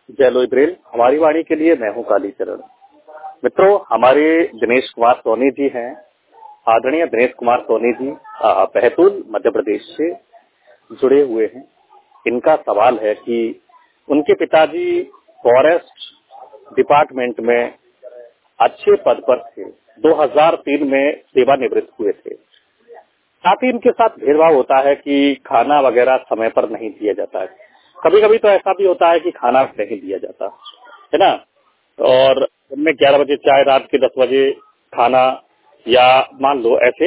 जय लोईब्रेल। हमारी वाणी के लिए मैं हूं कालीचरण। मित्रों, हमारे दिनेश कुमार सोनी जी हैं। आदरणीय दिनेश कुमार सोनी जी बैतूल मध्य प्रदेश से जुड़े हुए हैं। इनका सवाल है कि उनके पिताजी फॉरेस्ट डिपार्टमेंट में अच्छे पद पर थे, 2003 में सेवानिवृत्त हुए थे। साथ ही इनके साथ भेदभाव होता है कि खाना वगैरह समय पर नहीं दिया जाता है। कभी कभी तो ऐसा भी होता है कि खाना नहीं दिया जाता है ना, और दिन में 11 बजे चाय, रात के 10 बजे खाना, या मान लो ऐसे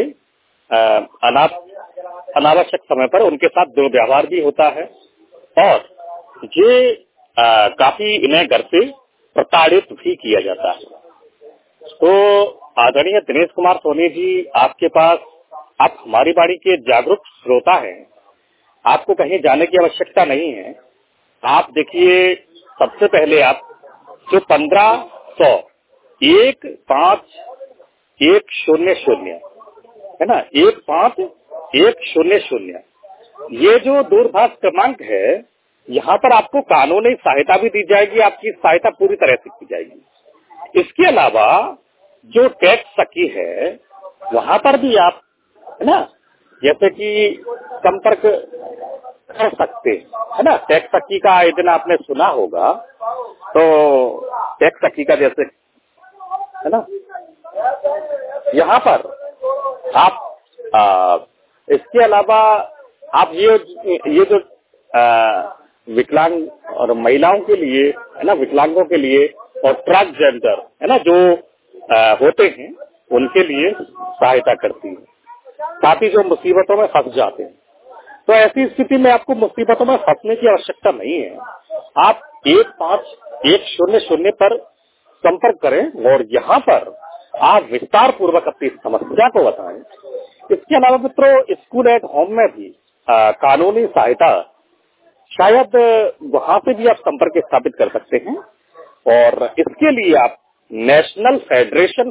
अनावश्यक समय पर उनके साथ दुर्व्यवहार भी होता है। और ये काफी इन्हें घर से प्रताड़ित भी किया जाता है। तो आदरणीय दिनेश कुमार सोनी जी, आपके पास, आप हमारी वाणी के जागरूक श्रोता हैं। आपको कहीं जाने की आवश्यकता नहीं है। आप देखिए, सबसे पहले आप जो 1500 1510 है ना, 1510, ये जो दूरभाष क्रमांक है, यहाँ पर आपको कानूनी सहायता भी दी जाएगी। आपकी सहायता पूरी तरह से की जाएगी। इसके अलावा जो टैक्स सखी है, वहाँ पर भी आप, है ना, जैसे कि संपर्क कर सकते है ना। टैक्स सखी का आयोजन आपने सुना होगा, तो टैक्स सखी का जैसे, है ना, यहाँ पर आप इसके अलावा आप ये जो विकलांग और महिलाओं के लिए, है ना, विकलांगों के लिए और ट्रांसजेंडर, है ना, जो होते हैं, उनके लिए सहायता करती है। साथ ही जो मुसीबतों में फंस जाते हैं, तो ऐसी स्थिति में आपको मुसीबतों में फंसने की आवश्यकता नहीं है। आप 1510 पर संपर्क करें और यहाँ पर आप विस्तार पूर्वक अपनी समस्या को बताएं। इसके अलावा मित्रों, स्कूल एट होम में भी कानूनी सहायता, शायद वहाँ से भी आप संपर्क स्थापित कर सकते हैं। और इसके लिए आप national federation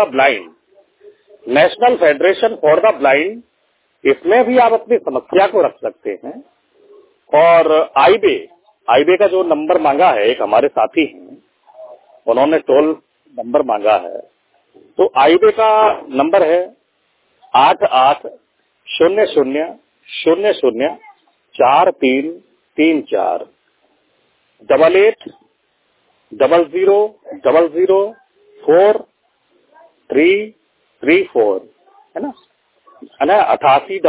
for the blind, इसमें भी आप अपनी समस्या को रख सकते हैं। और आईबे का जो नंबर मांगा है, एक हमारे साथी हैं, उन्होंने टोल नंबर मांगा है। तो आईबे का नंबर है 8800004334 8800004334, है ना,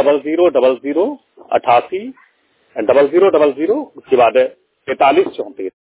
880000880000, उसके बाद है 4334।